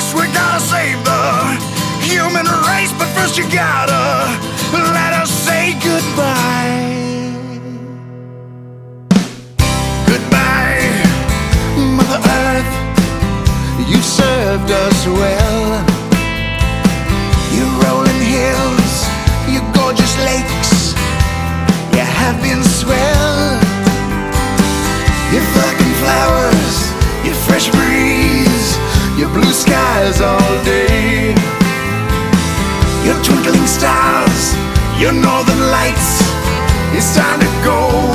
place. We gotta save the human race, but first you gotta let us say goodbye. Goodbye, Mother Earth, you've served us well. Your rolling hills, your gorgeous lakes, you have been swell. Your fucking flowers, your fresh breeze, your blue skies all day, your twinkling stars, your northern lights. It's time to go.